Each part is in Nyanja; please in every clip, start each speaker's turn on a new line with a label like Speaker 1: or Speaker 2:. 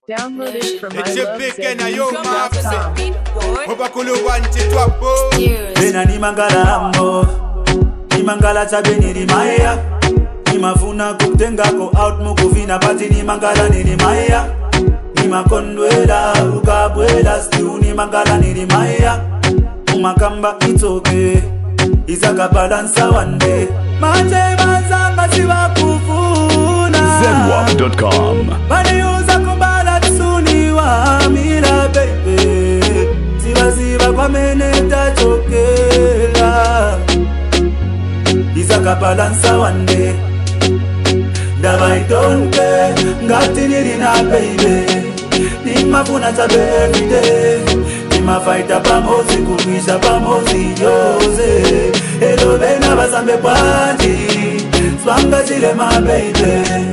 Speaker 1: Downloaded from
Speaker 2: It's a big and a young
Speaker 1: ilovezmusic.com.
Speaker 2: Obakulu wanti twapo.
Speaker 3: Bena ni mangala ambo, ni mangala chabeni ni maya. Ni mafuna kutengako out mukuvina pati ni mangala ni maya. Ni makondwela ukabwela stew ni mangala ni maya. Umakamba it's okay, izaka balance one day. Manje bazanga siwa kufuna
Speaker 4: Zenwap.com.
Speaker 3: Bani uza kumbala tsuni wa mila baby. Ziba kwa meneta chokela Izaka balansa one day Daba idonke Ngati nirina baby Nimafuna tabe everyday Nimafaita pamozi kumisha pamozi yoze Elo bena basambe pati Swanga chile my baby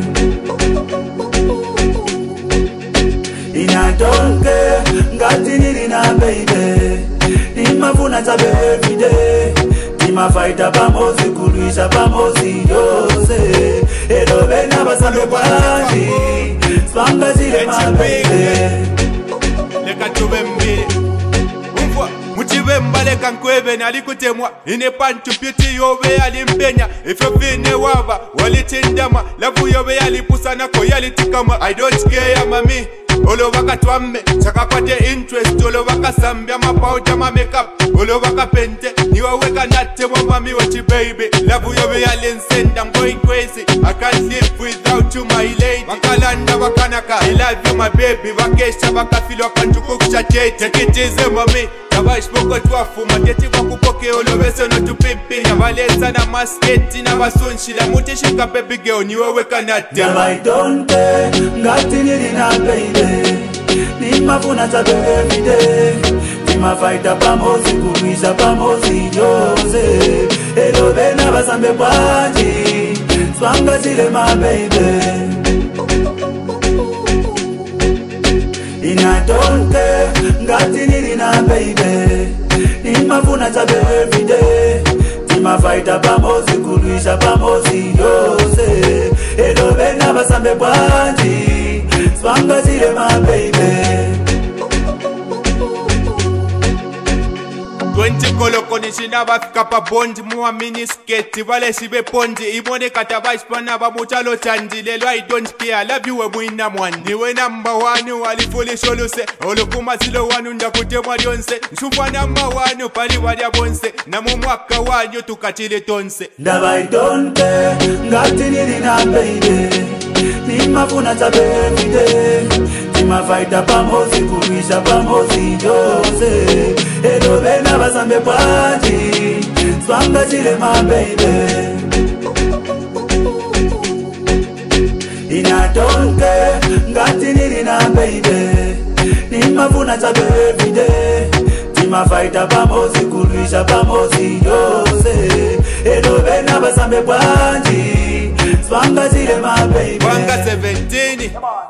Speaker 3: Inadonke Ngati nirina baby Nimafuna tabe everyday Nimafaita pamozi kulisha pamozi yose Elo bena basambe pati Swanga chile my baby
Speaker 2: Leka tubembele Umfwa Muchibemba leka nkwebe nalikutemwa Inepantu piti yobe alimpenya Ifevine waba walitindama Lavu yobe yalipusana ko yalitikama I don't care mami Olo waka twame, chaka kwate interest Olo waka sambia mapauta ma makeup Olo waka pente, niwa weka nate mami wachi baby Lavu yobe yalinsend, I'm going crazy I can't live without you my lady Wakalanda wakanaka, I love you my baby Wakesha wakafilo wakantuko kuchachete Take it easy mami Tabash boko twafu, mateti kwa kupoke Olo weso no tupipi Navaleza na masketi na wasunshi La mutishika baby girl, niwa weka nate
Speaker 3: Yaba idonte, ngati nirina baby Nimafuna tabe everyday Nimafaita pamozi kumisha pamozi yoze Elo bena basambe pati Swanga chile my baby Inadonke, ngati nirina baby Nimafuna tabe everyday Nimafaita pamozi kulisha pamozi yose Elo bena basambe pati Swanga chile my baby
Speaker 2: 20 koloko nishina bafika pa bondi muwa minisketi wale shibe pondi imone katabash pana bamuchalo chandi lelo I don't care love you we muina mwani niwe number one walifuli sholuse olukuma zilo wanu ndakutemwa dyonse nshufa number one pali wadia bonse na mumwaka wanyo tukachile tonse
Speaker 3: Ndaba idonte ngati nirina baby Nimafuna tabe everyday Nimafaita pamozi kumisha pamozi yose Elo bena basambe pati Swanga chile my baby Inadonke ngati nirina baby Nimafuna tabe everyday Nimafaita pamozi kulisha pamozi yose Elo bena basambe pati Swanga chile my baby
Speaker 2: Wanga 17